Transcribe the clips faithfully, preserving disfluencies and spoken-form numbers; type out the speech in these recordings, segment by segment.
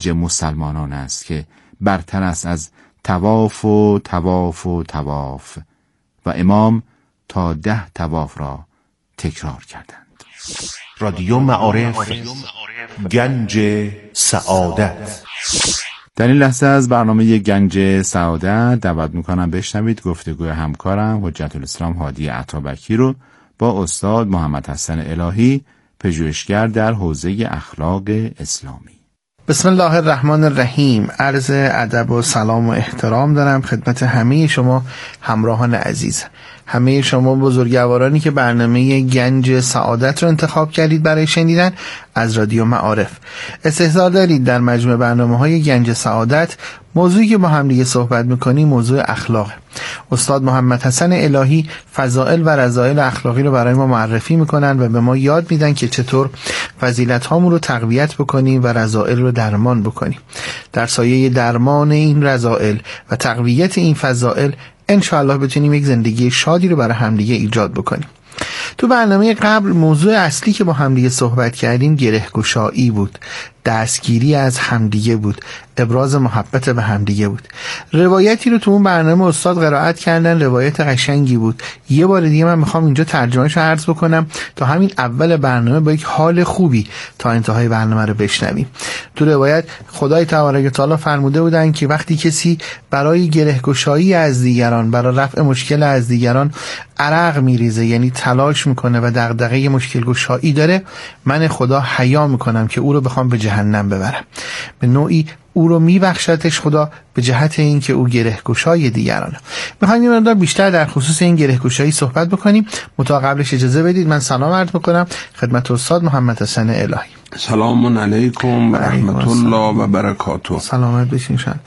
حج مسلمانان است که برتر است از طواف و طواف و طواف و امام تا ده طواف را تکرار کردند. رادیو معارف، گنج سعادت. در این لحظه از برنامه گنج سعادت دعوت میکنم بشنوید گفتگوی همکارم حجت الاسلام هادی عطابکی رو با استاد محمد حسن الهی، پژوهشگر در حوزه اخلاق اسلامی. بسم الله الرحمن الرحیم. عرض ادب و سلام و احترام دارم خدمت همه شما همراهان عزیز، همه شما بزرگوارانی که برنامه گنج سعادت رو انتخاب کردید برای شنیدن از رادیو معارف. استحضار دارید در مجموع برنامه‌های گنج سعادت موضوعی که با هم دیگه صحبت می‌کنیم موضوع اخلاق. استاد محمد حسن الهی فضائل و رذائل اخلاقی رو برای ما معرفی می‌کنن و به ما یاد میدن که چطور فضیلت‌هامون رو تقویت بکنیم و رذائل رو درمان بکنیم. در سایه درمان این رذائل و تقویت این فضائل انشاءالله بتونیم یک زندگی شادی رو برای همدیگه ایجاد بکنیم. تو برنامه قبل موضوع اصلی که با همدیگه صحبت کردیم گره‌گشایی بود، دستگیری از همدیگه بود، ابراز محبت به همدیگه بود. روایتی رو تو اون برنامه استاد قرائت کردن، روایت قشنگی بود. یه بار دیگه من میخوام اینجا ترجمهش رو عرض بکنم تا همین اول برنامه با یک حال خوبی تا انتهای برنامه رو بشنویم. تو روایت خدای تبارک و تعالی فرموده بودن که وقتی کسی برای گره‌گشایی از دیگران، برای رفع مشکل از دیگران عرق میریزه، یعنی تلاش میکنه و دغدغه مشکل گشایی داره، من خدا حیا میکنم که او رو بخوام به جهنم ببرم. به نوعی او رو میبخشتش خدا به جهت این که او گره‌گشای دیگرانه. میخوایم یه مقدار بیشتر در خصوص این گره‌گشایی صحبت بکنیم. متا قبلش اجازه بدید من سلام عرض بکنم خدمت استاد محمد حسن الهی. سلام علیکم و رحمت الله و برکاته. سلامت بشین شد.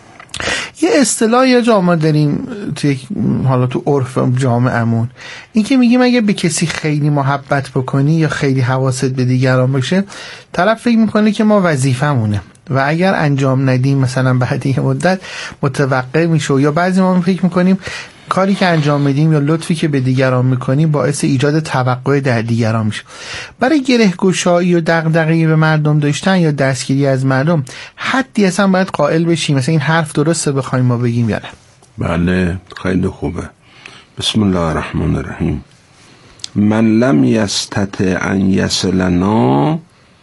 یه اصطلاح یا جامعه داریم توی حالا تو عرف جامعه‌مون، این که میگیم اگه به کسی خیلی محبت بکنی یا خیلی حواست به دیگران باشه، طرف فکر میکنه که ما وظیفه‌مونه و اگر انجام ندیم مثلا بعد یه مدت متوقع میشه. یا بعضی ما فکر میکنیم کاری که انجام میدیم یا لطفی که به دیگران میکنیم باعث ایجاد توقع در دیگران میشه. برای گره‌گشایی و دغدغه‌ای به مردم داشتن یا دستگیری از مردم حدی اصلا باید قائل بشیم؟ مثلا این حرف درسته بخوایم ما بگیم یا نه؟ بله خیلی خوبه. بسم الله الرحمن الرحیم. من لم یستطع ان یصلنا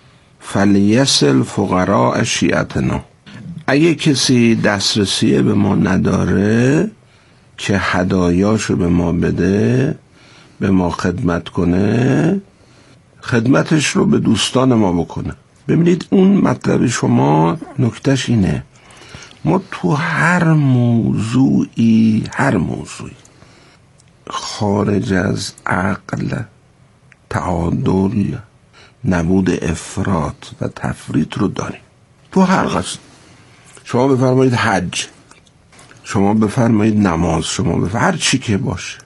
فلیصل فقراء شیعتنا. اگه کسی دسترسی به ما نداره که هدایاشو به ما بده، به ما خدمت کنه، خدمتش رو به دوستان ما بکنه. ببینید اون مطلب شما نکتهش اینه، ما تو هر موضوعی هر موضوعی خارج از عقل، تعادل، نبود افراط و تفریط رو داریم. تو هر قصد شما بفرمایید حج، شما بفرمایید نماز، شما بفرمایید هر چی که باشه.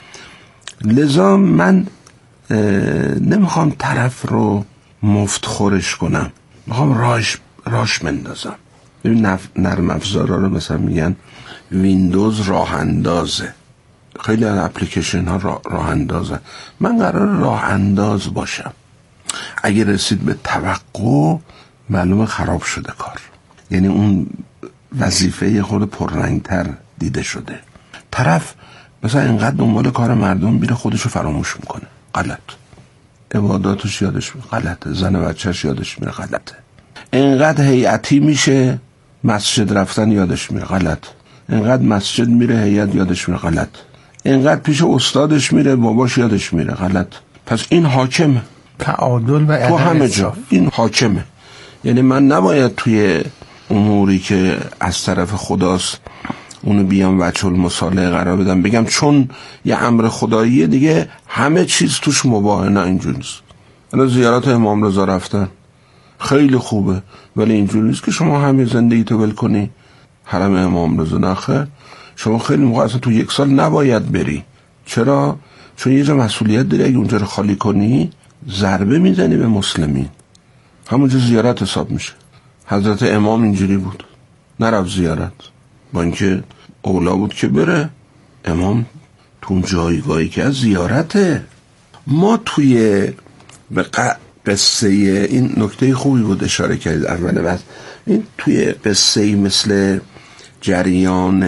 لذا من نمیخوام طرف رو مفت خورش کنم، میخوام راش راش مندازم. ببین نرم افزارا رو مثلا میگن ویندوز راه اندازه، خیلی از اپلیکیشن ها راه, راه اندازه. من قرار راه انداز باشم. اگه رسید به توقع معلومه خراب شده کار، یعنی اون وظیفه خود پررنگتر دیده شده. طرف مثلا اینقدر دنبال کار مردم میره خودشو فراموش میکنه، غلط. عباداتش یادش میره، غلطه. زن و بچهش یادش میره، غلطه. اینقدر هیئتی میشه مسجد رفتن یادش میره، غلط. اینقدر مسجد میره هیئت یادش میره، غلط. اینقدر پیش استادش میره باباش یادش میره، غلط. پس این حاکمه، تعادل و تو همه جا این حاکمه. یعنی من نباید توی اموری که از طرف خداست اونو بیام وجه المصالحه قرار بدم، بگم چون یه امر خداییه دیگه همه چیز توش مباهه. نه اینجوری نیست. الان زیارت امام رضا رفتن خیلی خوبه، ولی اینجوری نیست که شما همه زندگی تو ول کنی حرم امام رضا. نخیر، شما خیلی موقع اصلا تو یک سال نباید بری. چرا؟ چون یه جا مسئولیت داری. اگه اونجا رو خالی کنی ضربه میزنی به مسلمین، همونجا زیارت حساب میشه. حضرت امام اینجوری بود، نرفت زیارت، با اینکه اولا بود که بره. امام تو اون جایگاهی که از زیارته. ما توی قصه این نکته خوبی بود اشاره کردید اول بعد این توی قصه مثل جریان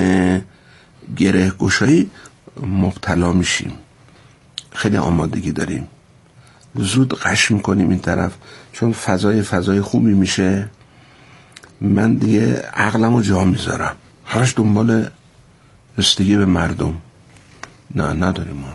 گره گشایی مبتلا میشیم، خیلی آمادگی داریم، زود قش میکنیم این طرف، چون فضای فضای خوبی میشه من دیگه عقلمو جا میذارم، همش دنبال رسیدگی به مردم. نه نداریم ما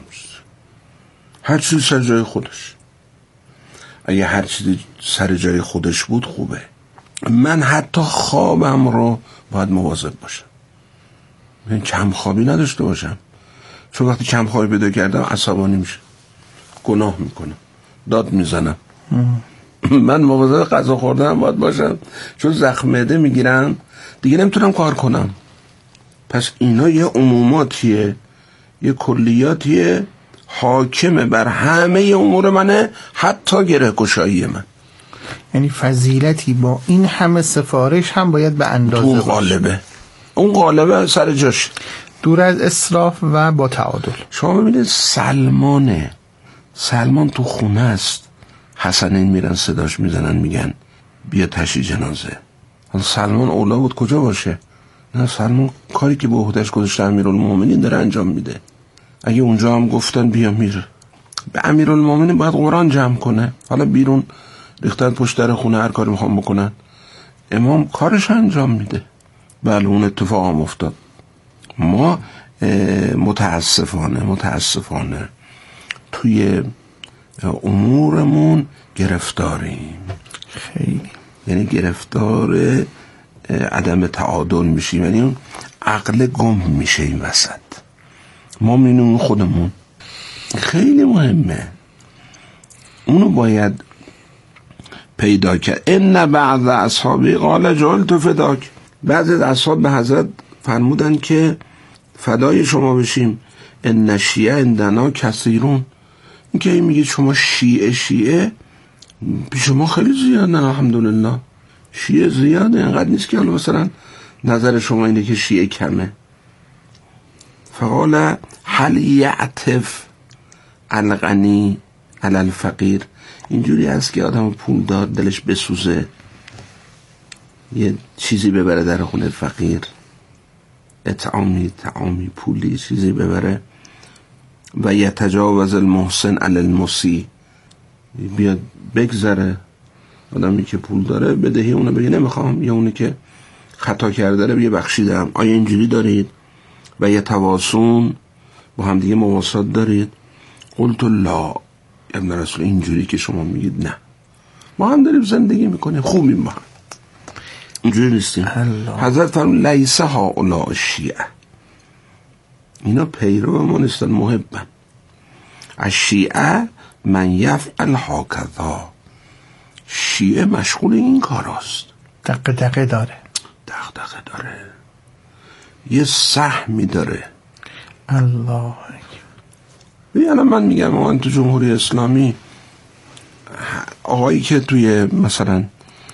هر چیزی سر جای خودش. اگه هر چیزی سر جای خودش بود خوبه. من حتی خوابم رو باید مواظب باشم، من کم خوابی نداشته باشم، چون وقتی کم خوابی پیدا کردم عصبانی میشه، گناه میکنم، داد میزنم. من مواظب غذا خوردن باید باشم، چون زخم معده میگیرم دیگه نمیتونم کار کنم. پس اینا یه عموماتیه، یه کلیاتیه حاکمه بر همه امور منه، حتی گره گشایی من. یعنی فضیلتی با این همه سفارش هم باید به اندازه اون غالبه، اون غالبه سر جاش، دور از اسراف و با تعادل. شما ببینید سلمانه، سلمان تو خونه است، حسنین میرن صداش میزنن میگن بیا تشییع جنازه. سلمان اولا بود کجا باشه؟ نه، سلمان کاری که به عهده‌اش گذاشته امیرالمومنین داره انجام میده. اگه اونجا هم گفتن بیا میر، به امیرالمومنین باید قرآن جمع کنه، حالا بیرون ریختن پشت در خونه هر کاری میخوام بکنن، امام کارش انجام میده. بله اون اتفاق هم افتاد. ما متاسفانه متاسفانه توی امورمون گرفتاریم، خیلی، یعنی گرفتار عدم تعادل میشیم، یعنی اون عقل گم میشه این وسط. ما می‌بینیم خودمون خیلی مهمه، اونو باید پیدا کرد. ان بعض اصحابی قال جعلت فداک، بعضی از اصحاب به حضرت فرمودن که فدای شما بشیم. ان شیعه عندنا کثیرون، این که میگید شما شیعه شیعه پیش ما خیلی زیاده، الحمدلله شیعه زیاده، اینقدر نیست که حالا مثلا نظر شما اینه که شیعه کمه. فقال هل یعطف الغنی علی الفقیر، اینجوری است که آدم پول دار دلش بسوزه یه چیزی ببره در خونه فقیر، اطعامی تعامی پولی چیزی ببره. و یتجاوز المحسن علی المسی، بیاد بگذره آدمی که پول داره بدهی اونو بگه نمیخوام، یا اونی که خطا کرده رو بگه بخشیدم. آیا اینجوری دارید؟ و یتواصون، با هم دیگه مواسات دارید؟ قلت لا ابن رسول، اینجوری که شما میگید نه، ما هم داریم زندگی میکنیم خوبیم، ما هم اینجوری نیستیم. حضرت فرمود لیس هؤلاء الشیعه، اینا پیرو ما نیستن، محبن. الشیعه من یفعل هکذا، شیعه مشغول این کاراست، دقیقه دقیقه داره، دقیقه داره، یه سهمی داره. الله بیانا من میگم من تو جمهوری اسلامی آقایی که توی مثلا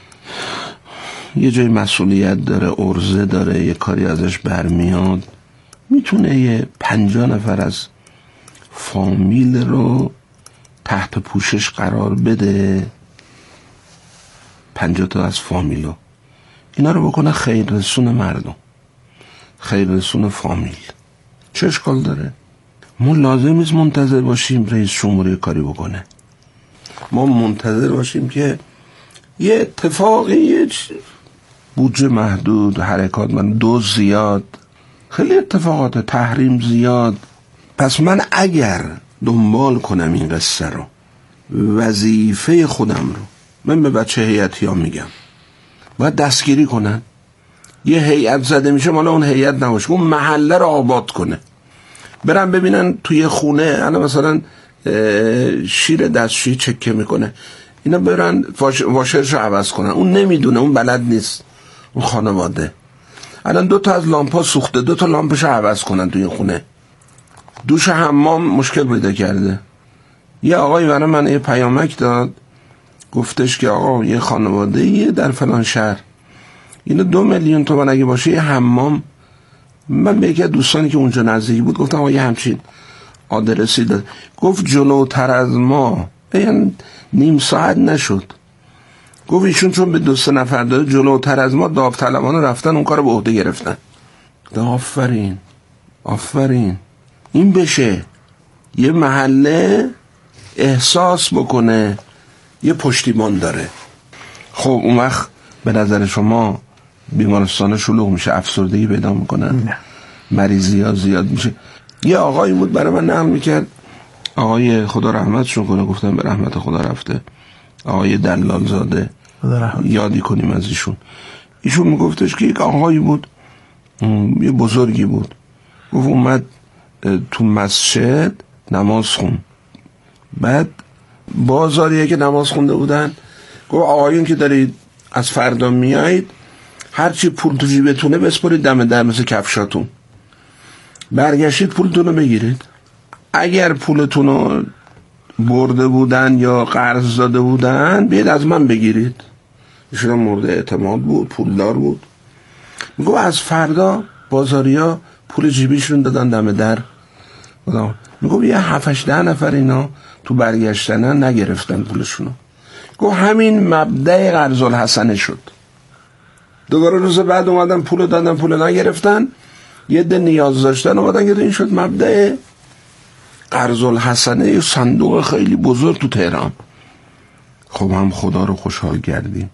یه جای مسئولیت داره، عرضه داره، یه کاری ازش برمیاد، میتونه یه پنجاه نفر از فامیل رو تحت پوشش قرار بده، پنجاه تا از فامیلو اینا رو بکنه خیر رسون مردم، خیر رسون فامیل. چه اشکال داره؟ ما لازم نیست منتظر باشیم رئیس جمهوری کاری بکنه، ما منتظر باشیم که یه اتفاقی، یه بودجه محدود، حرکات من دو زیاد، خیلی اتفاقات، تحریم زیاد. پس من اگر دنبال کنم این قصه رو، وظیفه خودم رو، من به بچه هیئتی ها میگم باید دستگیری کنن. یه هیئت زده میشه، مالا اون هیئت نباشه، اون محله رو آباد کنه، برن ببینن توی خونه الان مثلا شیر دستشویی چکه میکنه، اینا برن واشرشو عوض کنن، اون نمیدونه، اون بلد نیست، اون خانواده الان دو تا از لامپا سوخته، دو تا لامپشو عوض کنن توی خونه. دوش حمام مشکل پیدا کرده، یه آقای برای من یه پیامک داد، گفتش که آقا یه خانواده یه در فلان شهر اینا دو میلیون تومان اگه باشه یه حمام. من به یکی از دوستانی که اونجا نزدیکی بود گفتم آقا یه همچین آدرسی داد، گفت جلوتر از ما یعنی نیم ساعت نشد. گفت ایشون چون به دو سه نفر داره جلوتر از ما داوطلبانه رفتن اون کارو به عهده گرفتن. آفرین آفرین، این بشه یه محله احساس بکنه یه پشتیبان داره. خب اون وقت به نظر شما بیمارستان شلوغ میشه، افسردگی پیدا میکنن، نه. مریضی ها زیاد میشه. یه آقایی بود برای من نقل میکرد، آقای خدا رحمتشون کنه، گفتم به رحمت خدا رفته، آقای دلال زاده، یادی کنیم از ایشون. ایشون میگفتش که یک آقایی بود، یه بزرگی بود، گفت اومد تو مسجد نماز خون، بعد بازاریه که نماز خونده بودن گفت آقایون که دارید از فردا میایید هرچی پول تو جیبتونه بسپارید دم در مثل کفشاتون، برگشتید پولتون رو بگیرید، اگر پولتون رو برده بودن یا قرض داده بودن بیاید از من بگیرید. ایشون مورد اعتماد بود، پولدار بود. میگو از فردا بازاریا پول جیبیشون دادن دم در. میگو یه هفتش ده نفر اینا تو برگشتنن نگرفتن پولشونو. گو همین مبدأ قرض الحسنه شد. دوباره روز بعد اومدن پول دادن، پول نگرفتن، یه ده نیاز داشتن اومدن گرفتن. این شد مبدأ قرض الحسنه، یه صندوق خیلی بزرگ تو تهران. خب هم خدا رو خوشحال کردیم،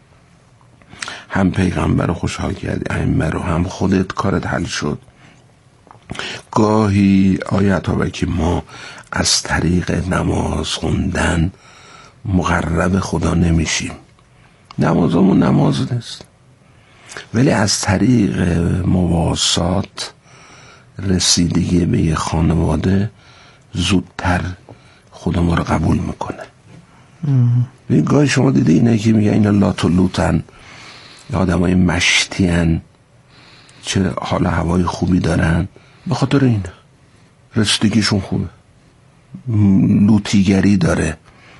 هم پیغمبر رو خوشحال کردی، ائمه رو، هم خودت کارت حل شد. گاهی آیه عطابکی ما از طریق نماز خوندن مقرب خدا نمیشیم، نمازمون نماز نیست، ولی از طریق مواسات رسیدگی به یه خانواده زودتر خدا ما رو قبول میکنه. این گاهی شما دیده اینه که میگه اینا لات و لوتن، آدم های مشتین، چه حال هوای خوبی دارن، به خاطر اینه رسیدگیشون خوبه، لوتیگری داره،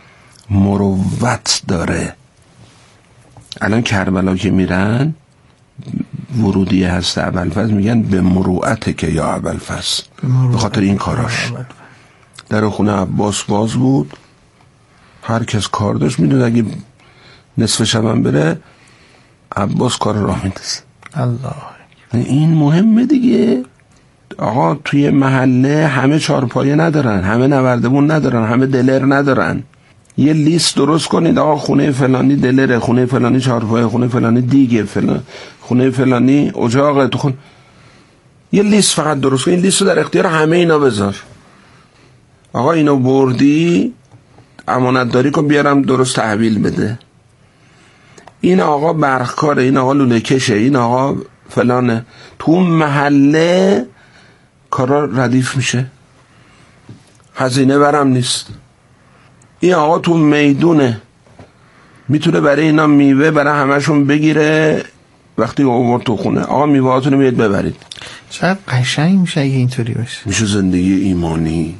مروت داره. الان کربلا که میرن ورودیه هست ابوالفضل، میگن به مروعته که یا ابوالفضل، به خاطر این کاراش. در خونه عباس باز بود، هر کس کار داشت، میدون اگه نصف شبم بره عباس کار راه میندازه. الله، این مهمه دیگه. آقا توی محله همه چارپایه ندارن، همه نوردمون ندارن، همه دلر ندارن. یه لیست درست کنید، آقا خونه فلانی دلره، خونه فلانی چارپایه، خونه فلانی دیگه، فلان خونه فلانی اجاقه تو خون. یه لیست فقط درست کن، این لیست رو در اختیار همه اینا بذار. آقا اینو بردی امانت داری کن بیارم درست تحویل بده. این آقا برقکاره، این آقا لوله کشه، این آقا فلانه. تو محله کارا ردیف میشه، هزینه برم نیست. این آقا تو میدونه، میتونه برای اینا میوه برای همشون بگیره، وقتی آورد تو خونه آقا میوه هاتونو میاد ببرید. چقدر قشنگ میشه اگه اینطوری باشه. میشه زندگی ایمانی.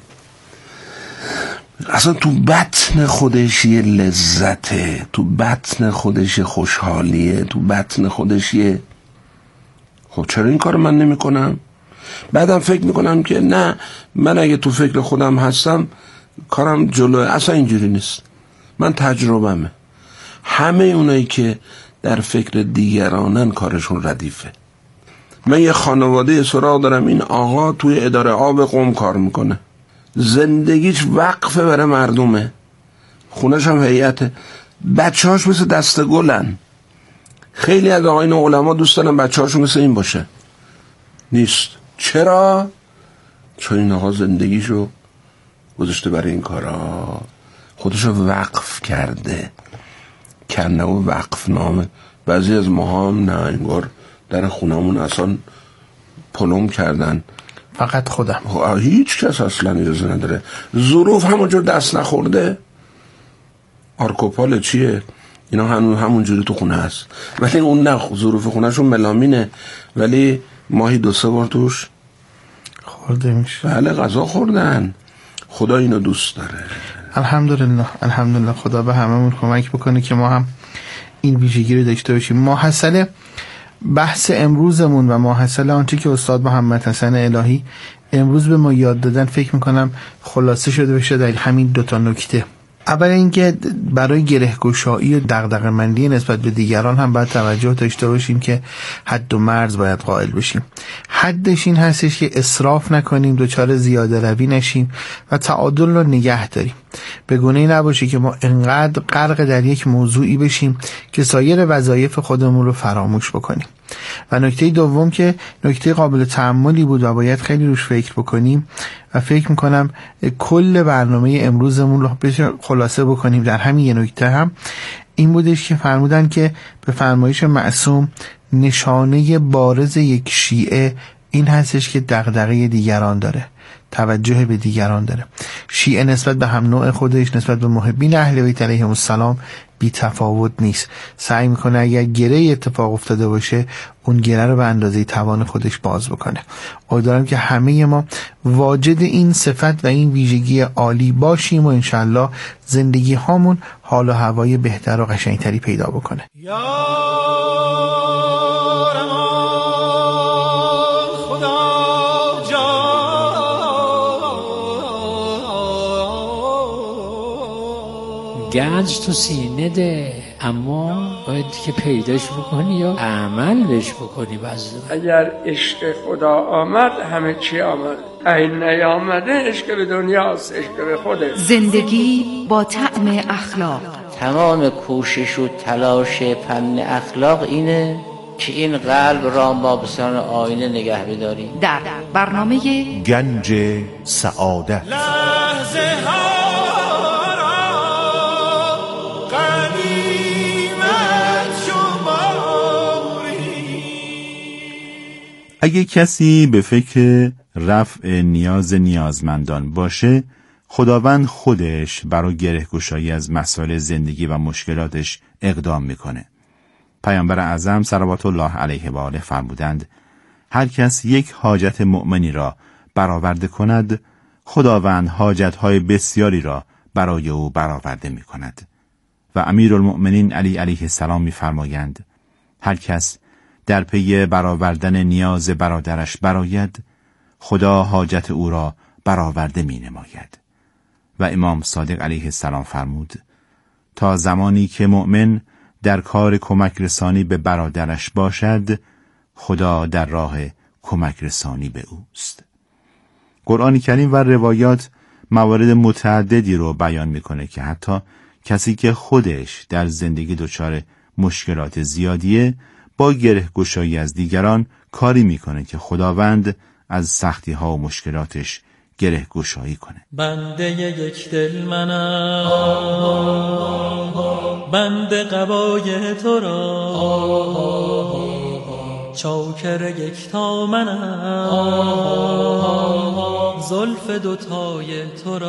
اصلا تو بطن خودش یه لذته، تو بطن خودش خوشحالیه، تو بطن خودش یه. خب چرا این کار من نمی کنم؟ بعدم فکر میکنم که نه، من اگه تو فکر خودم هستم کارم جلوه. اصلا اینجوری نیست، من تجربهمه. همه اونایی که در فکر دیگرانن کارشون ردیفه. من یه خانواده سراغ دارم، این آقا توی اداره آب قم کار میکنه، زندگیش وقفه برای مردمه، خونش هم هیئته، بچه هاش مثل دست گلن. خیلی از آقاین علما دوست دارن بچه هاشون مثل این باشه، نیست. چرا؟ چون این آقا زندگیشو گذاشته برای این کارا، خودشو وقف کرده، کنه و وقف نامه. بعضی از ما هم نه، انگار در خونمون اصلا پلم کردن، فقط خودم، هیچ کس اصلا اجازه نداره. ظروف همونجور دست نخورده، آرکوپال چیه اینا همون همونجوری تو خونه هست، ولی اون نه، ظروف خونهشون ملامینه، ولی ماهی دو سه بار توش خورده میشه. بله غذا خوردن. خدا اینو دوست داره. الحمدلله، الحمدلله. خدا به هممون کمک بکنه که ما هم این ویژگی رو داشته باشیم. ماحصل بحث امروزمون و ماحصل آنچه که استاد محمد حسن الهی امروز به ما یاد دادن فکر میکنم خلاصه شده بشه در همین دوتا نکته. اول اینکه برای گره‌گشایی و دغدغه‌مندی نسبت به دیگران هم باید توجه داشته باشیم که حد و مرز باید قائل بشیم. حدش این هستش که اسراف نکنیم، دچار زیاده روی نشیم و تعادل رو نگه داریم. به گونه‌ای نباشه که ما انقدر غرق در یک موضوعی بشیم که سایر وظایف خودمون رو فراموش بکنیم. و نکته دوم که نکته قابل تأملی بود و باید خیلی روش فکر بکنیم و فکر میکنم کل برنامه امروزمون رو بشه خلاصه بکنیم در همین یه نکته هم این بودش که فرمودن که به فرمایش معصوم نشانه بارز یک شیعه این هستش که دغدغه دیگران داره، توجه به دیگران داره. شیعه نسبت به هم نوع خودش، نسبت به محبین اهل بیت علیهم السلام بی تفاوت نیست. سعی میکنه اگر گره اتفاق افتاده باشه اون گره رو به اندازه توان خودش باز بکنه. امیدوارم که همه ما واجد این صفت و این ویژگی عالی باشیم و انشالله زندگی هامون حال و هوای بهتر و قشنگتری پیدا بکنه. گنج تو سینه ده، اما باید که پیداش بکنی یا عمل بهش بکنی. بعضی اگر عشق خدا آمد همه چی آمد، این نیامده عشق به دنیاست، عشق به خوده. زندگی با طعم اخلاق. تمام کوشش و تلاش فن اخلاق اینه که این قلب را ما به سان آینه نگه بداریم. در برنامه گنج سعادت لحظه ها اگه کسی به فکر رفع نیاز نیازمندان باشه، خداوند خودش برای گره‌گشایی از مسائل زندگی و مشکلاتش اقدام میکنه. پیامبر اعظم صلوات الله علیه و آله فرمودند هر کس یک حاجت مؤمنی را برآورده کند، خداوند حاجت‌های بسیاری را برای او برآورده میکند. و امیرالمؤمنین علی علیه السلام میفرمایند هر کس در پی برآوردن نیاز برادرش برآید، خدا حاجت او را برآورده می نماید. و امام صادق علیه السلام فرمود تا زمانی که مؤمن در کار کمک رسانی به برادرش باشد، خدا در راه کمک رسانی به اوست. قرآن کریم و روایات موارد متعددی رو بیان میکنه که حتی کسی که خودش در زندگی دچار مشکلات زیادیه، با گره گشایی از دیگران کاری میکنه که خداوند از سختی ها و مشکلاتش گره گشایی کنه. بنده یک دل منم، بنده قبای تو را، چاکر یکتا منم، زلف دوتای تو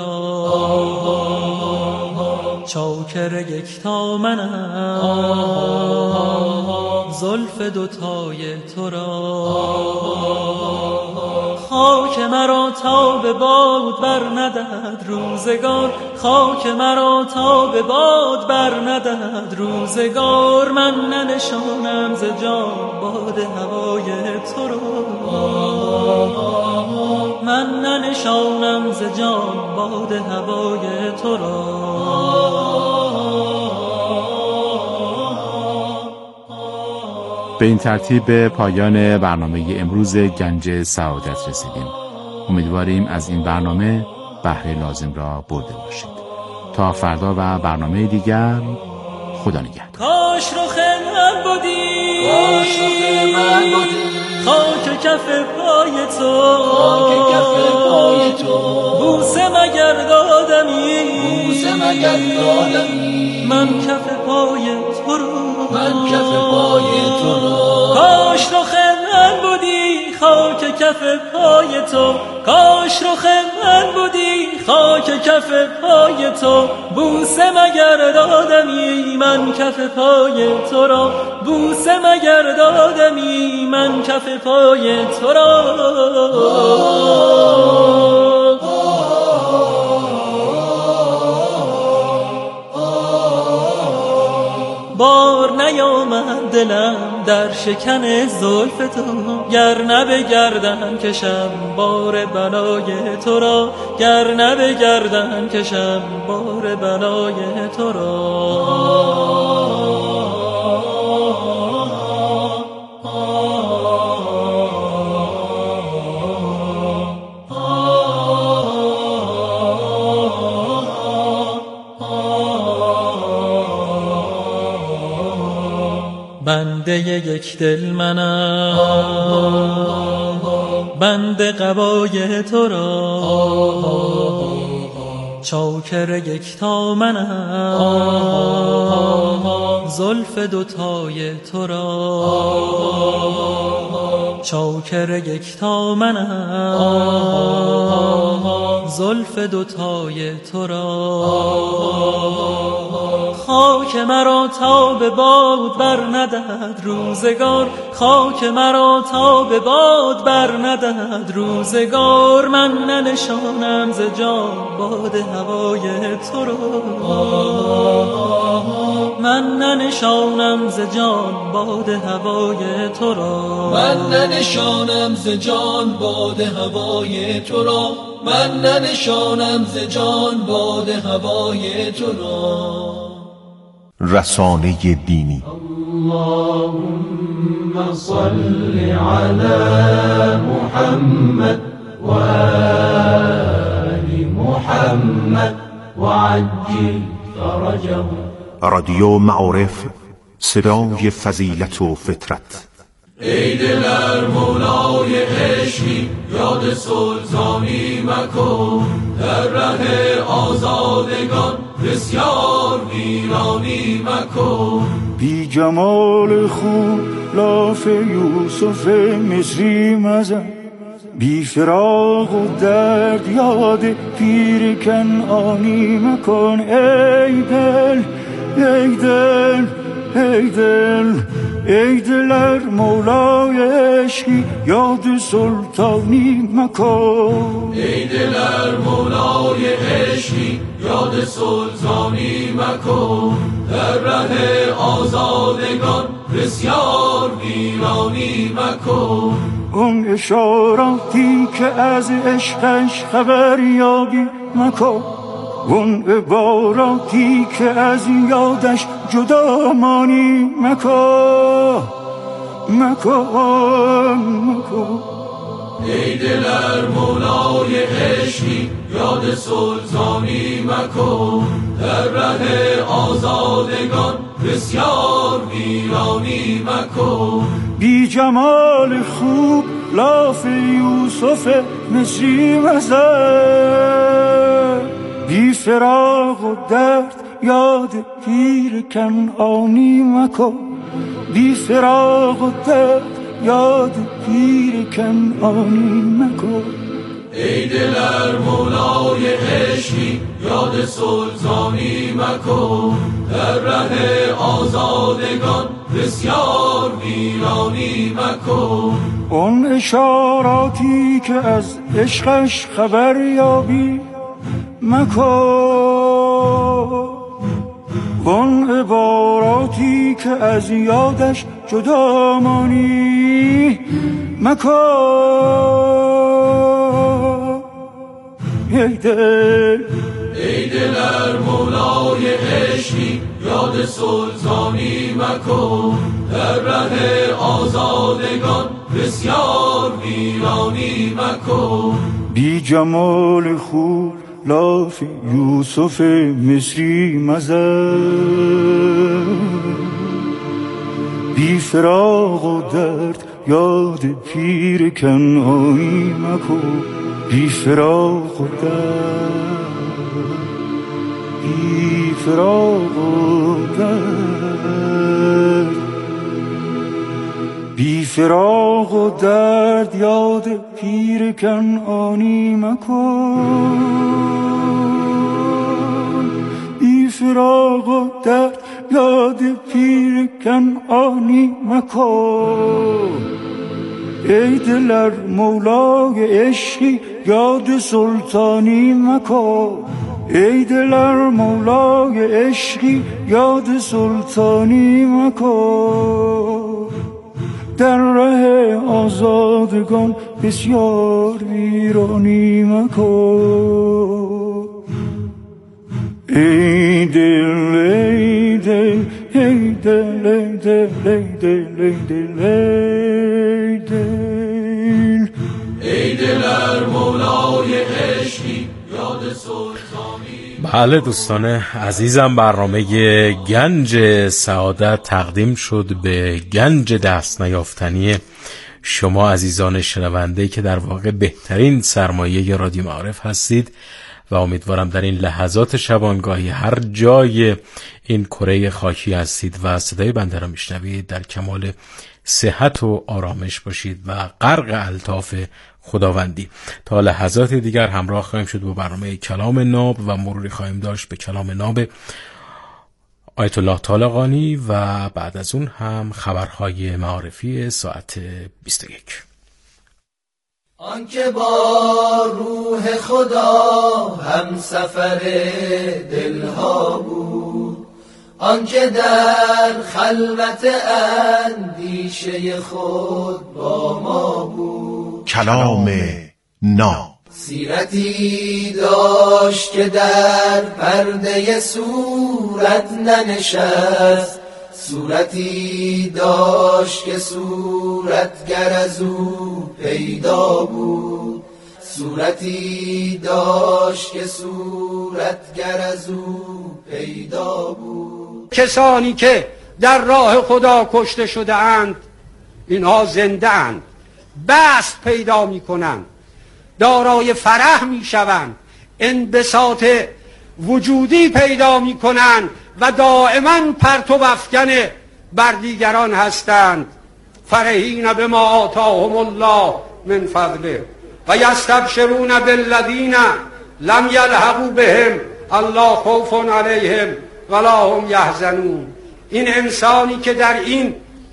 را، چاکر یکتا منم، زلف دوتای تو را. خاک مرا تا به باد بر ندهد روزگار، خاک مرا تا به باد بر ندهد روزگار، من ننشانم ز جان باد هوای تو را، من ننشانم ز جان باد هوای تو را. به این ترتیب به پایان برنامه امروز گنج سعادت رسیدیم. امیدواریم از این برنامه بهره لازم را برده باشید. تا فردا و برنامه دیگر، خدا نگهدار. کاش رخ من بودی، کاش رخ من بودی، خاک کف پای تو، خاک کف پای تو، بوسه مگر دادمی، بوسه مگر دادمی، من کف پای تو رو، من کف پای تو رو. کاش رخ من بودی، خاک کف پای تو، کاش رخ من بودی، خاک کف پای تو، بوسه مگر دادمی، من کف پای تو را، بوسه مگر دادمی، من کف پای تو را. بار نیامد دلم در شکن زلف تو، گر نه به گردن کشم بار بلای تو را، گر نه به گردن کشم بار بلای تو را. بنده یک دل منم، بنده قبای تو را، چاکر یکتا منم، زلف دوتای تو را، چاکر یکتا منم، زلف دوتای تو را. خاک مرا تا به باد بر ندهد روزگار، خاک مرا تا به باد بر ندهد روزگار، من ننشانم ز جان باد هوای تو را، من ننشانم ز جان باد هوای تو را، من ننشانم ز جان باد هوای تو را، من ننشانم ز جان باد هوای تو را. رسانه دینی. اللهم صل على محمد و آل محمد و عجل فرجهم. رادیو معارف، صدای فضیلت و فطرت. ای دلر مولای عشقی یاد سلطانی مکن، در ره آزادگان بسیار ویرانی مکن. بی جمال خوب لاف یوسف مصری مزن، بی فراق و درد یاد پیر کنعانی مکن. ای دل ای دل ای دل ای دلر مولای عشقی یاد سلطانی مکن. ای دلر مولای عشقی یاد سلطانی مکن، در ره آزادگان بسیار ویرانی مکن. اون اشاراتی که از عشقش خبر یابی مکن، اون عباراتی که از یادش جدا مانی مکن مکن مکن. ای دلر مولای عشقی یاد سلطانی مکن، در ره آزادگان بسیار ویرانی مکن. بی جمال خوب لاف یوسف مصری مزن، بی فراق و درد یاد پیر کنعانی مکن. بی فراق و درد یاد پیر کنعانی مکن. ای دلر مولای عشقی یاد سلطانی مکن، در ره آزادگان بسیار ویرانی مکن. اون اشاراتی که از عشقش خبر یابی مکن، اون عباراتی که از یادش جدا مانی مکن. ای دل ای دلر مولای عشقی یاد سلطانی مکن، در ره آزادگان بسیار ویرانی مکن. بی جمال خوب لاف یوسف مصری مزن، بی فراق و درد یاد پیر کنعانی مکن. بی فراق و درد، بی فراق و درد، بی فراق و درد یاد پیر کنعانی مکن. بی فراق و درد یاد پیر کنعانی مکن. ای دلر مولای عشقی یاد سلطانی مکن. ای دلر مولای عشقی یاد سلطانی مکن، در ره آزادگان بسیار ویرانی مکن. ای دل ای دل ای دل ای دل ای دل ای دل ای دل ای دلر مولای عشقی یاد سلطانی. بله دوستان عزیزم، برنامه گنج سعادت تقدیم شد به گنج دست نیافتنی شما عزیزان شنونده که در واقع بهترین سرمایه رادیو معارف هستید و امیدوارم در این لحظات شبانگاهی هر جای این کره خاکی هستید و صدای بنده را میشنوید در کمال صحت و آرامش باشید و غرق الطاف خداوندی. تا لحظات دیگر همراه خواهیم شد با برنامه کلام ناب و مروری خواهیم داشت به کلام ناب آیت الله طالقانی و بعد از اون هم خبرهای معارفی ساعت بیست و یک. آنکه با روح خدا هم سفر دلها بود، آنکه در خلوت اندیشه خود با ما بود. کلام ناب سیرتی داشت که در پرده صورت ننشست، صورتی داشت که صورتگر از او پیدا بود، صورتی داشت که صورتگر از او پیدا بود. کسانی که در راه خدا کشته شده اند اینها زنده اند، بسط پیدا می کنند، دارای فرح می شوند، انبساط وجودی پیدا می کنند و دائما پرتو افکن بر دیگران هستند. فرحین بما آتاهم الله من فضله و یستبشرون بالذین لم یلحقوا بهم الله خوف علیهم ولا هم یحزنون. این انسانی که در این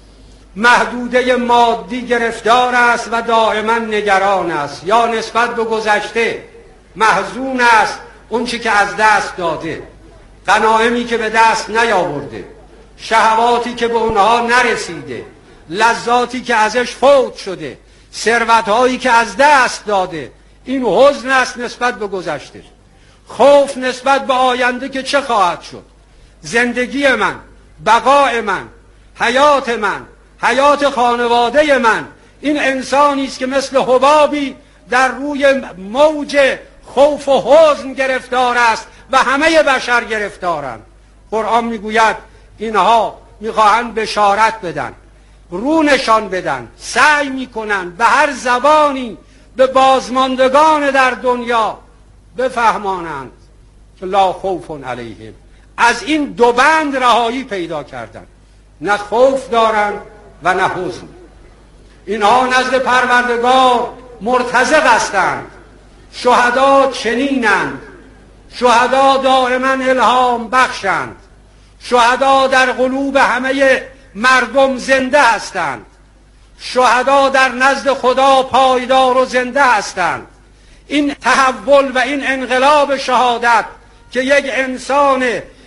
محدوده مادی گرفتار است و دائما نگران است یا نسبت به گذشته محزون است، اون چی که از دست داده، غنایمی که به دست نیاورده، شهواتی که به اونها نرسیده، لذاتی که ازش فوت شده، ثروت‌هایی که از دست داده، این حزن است نسبت به گذشته، خوف نسبت به آینده که چه خواهد شد. زندگی من، بقای من، حیات من، حیات خانواده من، این انسانی است که مثل حبابی در روی موج خوف و حزن گرفتار است و همه بشر گرفتارند. قرآن میگوید اینها میخواهند بشارت بدن، رو نشان بدن، سعی میکنن به هر زبانی به بازماندگان در دنیا بفهمانند که لا خوف علیهم، از این دو بند رهایی پیدا کردن، نه خوف دارند و نه حزن. اینها نزد پروردگار مرتزق هستند. شهدا چنینند، شهدا دائما الهام بخشند، شهدا در قلوب همه مردم زنده هستند، شهدا در نزد خدا پایدار و زنده هستند. این تحول و این انقلاب شهادت که یک انسان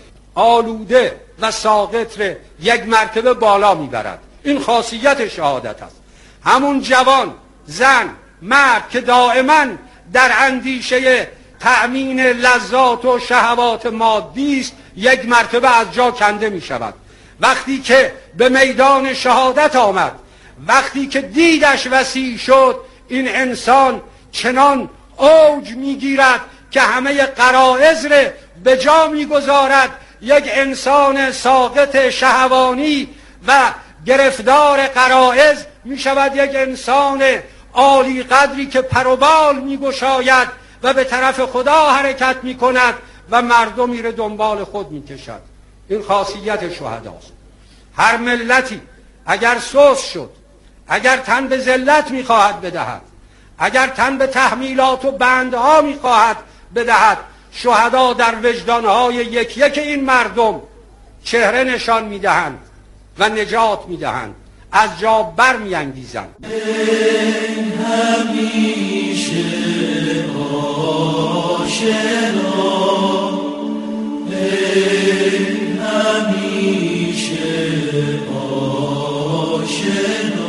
آلوده و ساقط را یک مرتبه بالا میبرد، این خاصیت شهادت است. همون جوان، زن، مرد که دائما در اندیشه تأمین لذات و شهوات مادی است، یک مرتبه از جا کنده می شود. وقتی که به میدان شهادت آمد، وقتی که دیدش وسیع شد، این انسان چنان اوج می گیرد که همه غرایز را به جا می گذارد. یک انسان ساقط شهوانی و گرفتار غرایز می شود یک انسان عالی قدری که پروبال می گشاید و به طرف خدا حرکت می کند و مردمی را دنبال خود می کشد. این خاصیت شهداست. هر ملتی اگر سوس شد، اگر تن به ذلت می خواهد بدهد، اگر تن به تحمیلات و بندها می خواهد بدهد، شهدا در وجدانهای یک یک این مردم چهره نشان می دهند و نجات می دهند، از جا بر می انگیزند. همیشه آشنا ای همیشه آشنا